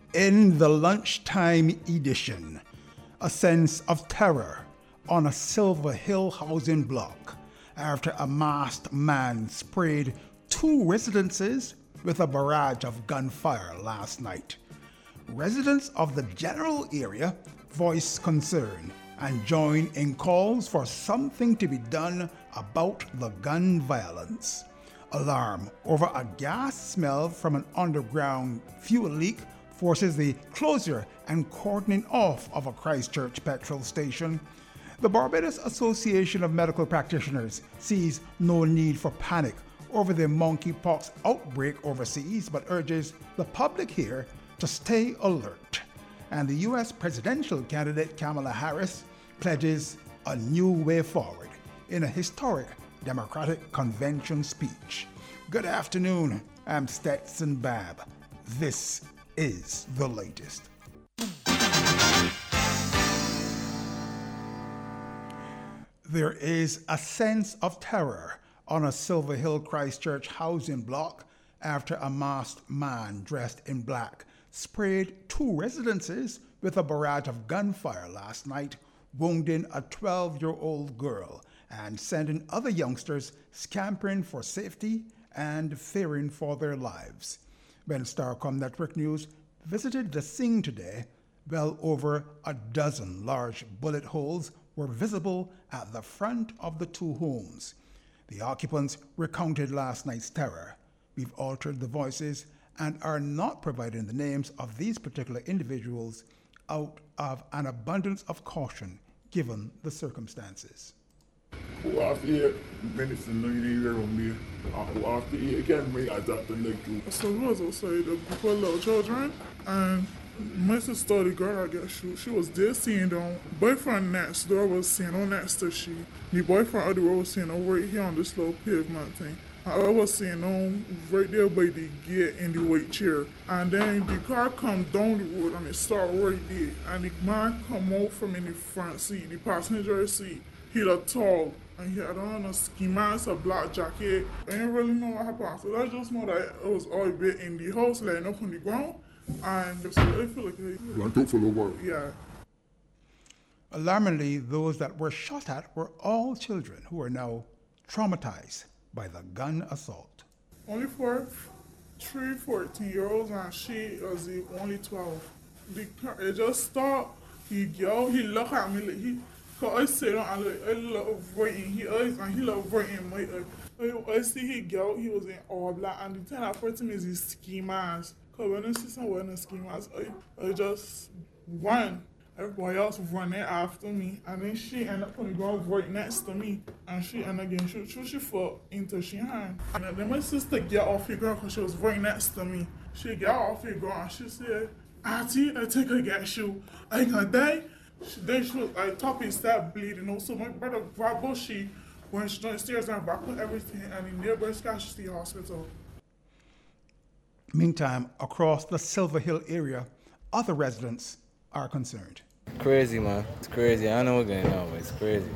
In the lunchtime edition, a sense of terror on a Silver Hill housing block after a masked man sprayed two residences with a barrage of gunfire last night. Residents of the general area voiced concern and joined in calls for something to be done about the gun violence. Alarm over a gas smell from an underground fuel leak forces the closure and cordoning off of a Christchurch petrol station. The Barbados Association of Medical Practitioners sees no need for panic over the monkeypox outbreak overseas, but urges the public here to stay alert. And the U.S. presidential candidate Kamala Harris pledges a new way forward in a historic Democratic Convention speech. Good afternoon, I'm Stetson Babb. This is the latest. There is a sense of terror on a Silver Hill Christchurch housing block after a masked man dressed in black sprayed two residences with a barrage of gunfire last night, wounding a 12-year-old girl and sending other youngsters scampering for safety and fearing for their lives. When Starcom Network News visited the scene today, well over a dozen large bullet holes were visible at the front of the two homes. The occupants recounted last night's terror. We've altered the voices and are not providing the names of these particular individuals out of an abundance of caution given the circumstances. After medicine, you need to me. After you can make a doctor like you. So we was outside a group of little children, and my sister, the girl, I guess she was there seeing them. Boyfriend next door was seeing her next to she. The boyfriend of the road was seeing her right here on this little pavement thing. I was seeing them right there by the gate in the white chair. And then the car come down the road and it started right there. And the man come out from in the front seat, the passenger seat. He looked tall and he had on a ski mask, a black jacket. I didn't really know what happened. So I just know that it was all a bit in the house, laying up on the ground. And so I feel like went out for a while. Yeah. Alarmingly, those that were shot at were all children who are now traumatized by the gun assault. Only for 14-year-olds and she was the only 12. It just stopped. He looked at me like I sit down and I look right in his eyes and he looked right in my eye. I see he was in all black and the thing that first me is his ski mask. Because when I see someone wearing a ski mask, I just run. Everybody else running after me, and then she ended up on the ground right next to me, and she ended up getting shoot she foot into she hand. And then my sister get off the ground because she was right next to me. She got off the ground and she said, "Auntie, I think I get you. I gonna die." Then she was like, top and started bleeding. So my brother grabbed her, she went downstairs and back with everything, and in nearby Scottish Hospital. Meantime, across the Silver Hill area, other residents are concerned. Crazy, man. It's crazy. I know what's going on, but it's crazy.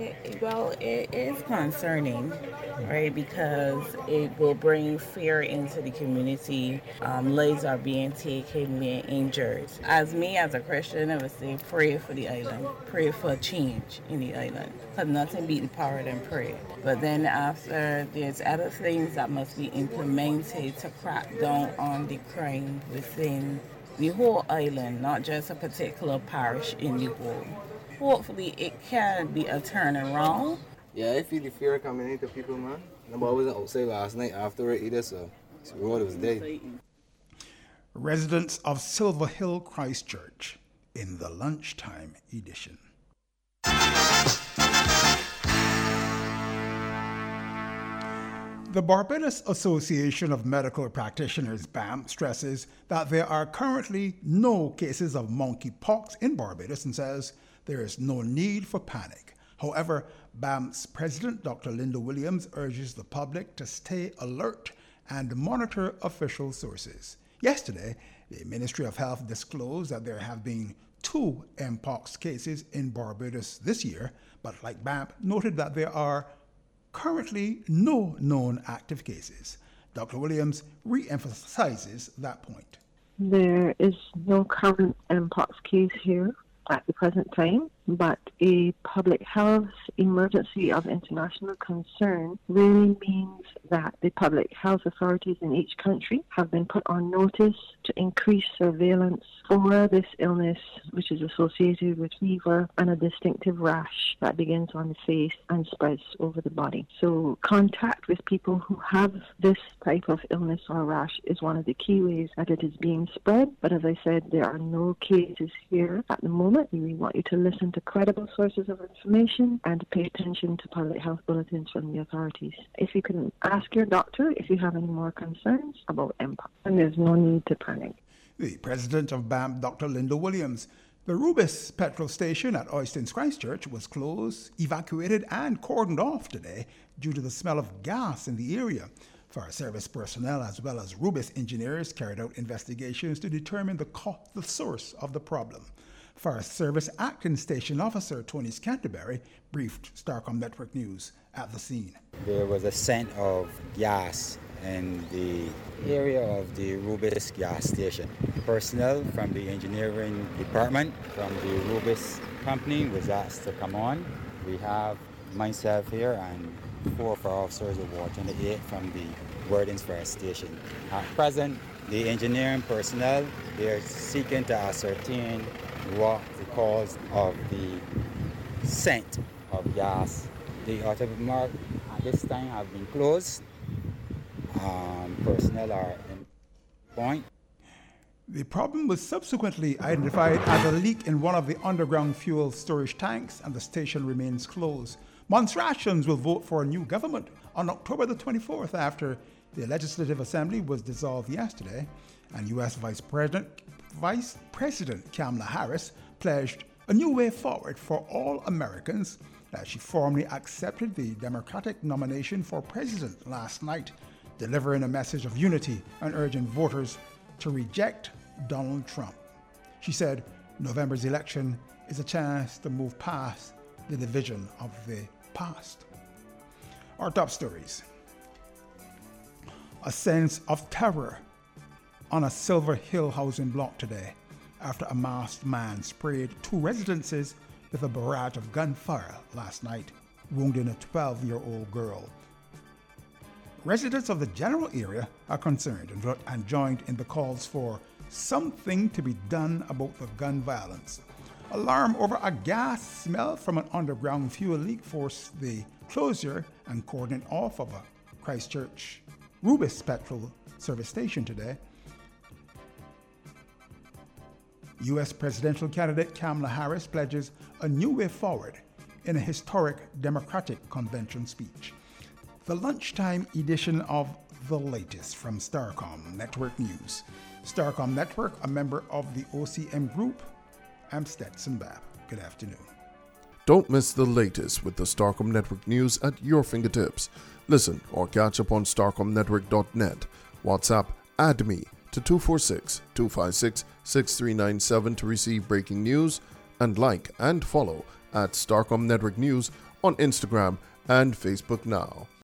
It is concerning, right? Because it will bring fear into the community. Lives are being taken, being injured. As me, as a Christian, I would say pray for the island. Pray for change in the island. Because nothing beat the power than prayer. But then after, there's other things that must be implemented to crack down on the crime within the whole island, not just a particular parish in the whole. Hopefully it can be a turnaround. Yeah, I feel the fear coming into people, man. Nobody wasn't outside last night after it either, so the road was day. Residents of Silver Hill Christchurch in the lunchtime edition. The Barbados Association of Medical Practitioners, BAM, stresses that there are currently no cases of monkeypox in Barbados and says there is no need for panic. However, BAM's president, Dr. Linda Williams, urges the public to stay alert and monitor official sources. Yesterday, the Ministry of Health disclosed that there have been 2 mpox cases in Barbados this year, but like BAM, noted that there are currently no known active cases. Dr. Williams re-emphasizes that point. There is no current mpox case here at the present time, but a public health emergency of international concern really means that the public health authorities in each country have been put on notice to increase surveillance for this illness, which is associated with fever and a distinctive rash that begins on the face and spreads over the body. So contact with people who have this type of illness or rash is one of the key ways that it is being spread. But as I said, there are no cases here at the moment. We want you to listen to credible sources of information and pay attention to public health bulletins from the authorities. If you can ask your doctor if you have any more concerns about mpox, and there's no need to panic. The president of BAMP, Dr. Linda Williams. The Rubis petrol station at Oistins Christchurch was closed, evacuated, and cordoned off today due to the smell of gas in the area. Fire service personnel as well as Rubis engineers carried out investigations to determine the source of the problem. Fire Service Acting Station Officer Tony Canterbury briefed Starcom Network News at the scene. There was a scent of gas in the area of the Rubis gas station. Personnel from the engineering department from the Rubis company was asked to come on. We have myself here and 4 of our officers are watching the 8 from the Wordings Fire Station. At present, the engineering personnel, they're seeking to ascertain what the cause of the scent of gas. The automark at this time have been closed. Personnel are in point. The problem was subsequently identified as a leak in one of the underground fuel storage tanks, and the station remains closed. Montrealans will vote for a new government on October the 24th after the Legislative Assembly was dissolved yesterday, and U.S. Vice President Kamala Harris pledged a new way forward for all Americans as she formally accepted the Democratic nomination for president last night, delivering a message of unity and urging voters to reject Donald Trump. She said November's election is a chance to move past the division of the past. Our top stories. A sense of terror on a Silver Hill housing block today after a masked man sprayed 2 residences with a barrage of gunfire last night, wounding a 12-year-old girl. Residents of the general area are concerned and joined in the calls for something to be done about the gun violence. Alarm over a gas smell from an underground fuel leak forced the closure and cordoning off of a Christchurch Rubis petrol service station today. U.S. presidential candidate Kamala Harris pledges a new way forward in a historic Democratic convention speech. The lunchtime edition of The Latest from Starcom Network News. Starcom Network, a member of the OCM Group. I'm Stetson Babb. Good afternoon. Don't miss the latest with the Starcom Network News at your fingertips. Listen or catch up on StarcomNetwork.net. WhatsApp Add Me to 246-256-6397 to receive breaking news, and like and follow at Starcom Network News on Instagram and Facebook now.